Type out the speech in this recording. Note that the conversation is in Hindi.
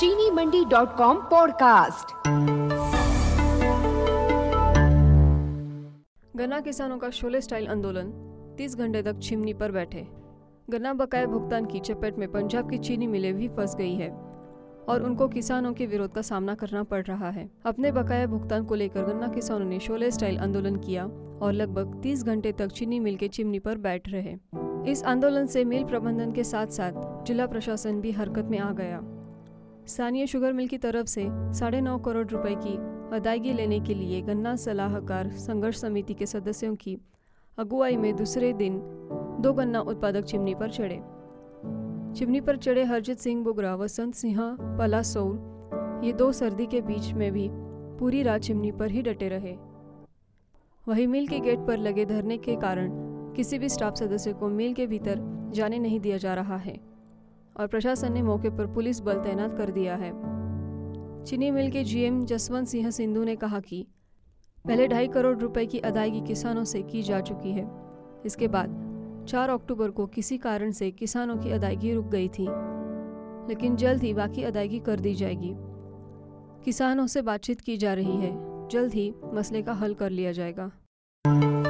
चीनीमंडी.com पॉडकास्ट। गन्ना किसानों का शोले स्टाइल आंदोलन, 30 घंटे तक चिमनी पर बैठे। गन्ना बकाया भुगतान की चपेट में पंजाब की चीनी मिलें भी फंस गई है और उनको किसानों के विरोध का सामना करना पड़ रहा है। अपने बकाया भुगतान को लेकर गन्ना किसानों ने शोले स्टाइल आंदोलन किया और लगभग 30 घंटे तक चीनी मिल के चिमनी पर बैठ रहे। इस आंदोलन से मिल प्रबंधन के साथ साथ जिला प्रशासन भी हरकत में आ गया। स्थानीय शुगर मिल की तरफ से 9.5 करोड़ रुपए की अदायगी लेने के लिए गन्ना सलाहकार संघर्ष समिति के सदस्यों की अगुवाई में दूसरे दिन 2 गन्ना उत्पादक चिमनी पर चढ़े। चिमनी पर चढ़े हरजीत सिंह बुगरा, वसंत सिंह पलासौर, ये 2 सर्दी के बीच में भी पूरी रात चिमनी पर ही डटे रहे। वहीं मिल के गेट पर लगे धरने के कारण किसी भी स्टाफ सदस्य को मिल के भीतर जाने नहीं दिया जा रहा है और प्रशासन ने मौके पर पुलिस बल तैनात कर दिया है। चीनी मिल के जीएम जसवंत सिंह सिंधु ने कहा कि पहले 2.5 करोड़ रुपए की अदायगी किसानों से की जा चुकी है। इसके बाद 4 अक्टूबर को किसी कारण से किसानों की अदायगी रुक गई थी, लेकिन जल्द ही बाकी अदायगी कर दी जाएगी। किसानों से बातचीत की जा रही है, जल्द ही मसले का हल कर लिया जाएगा।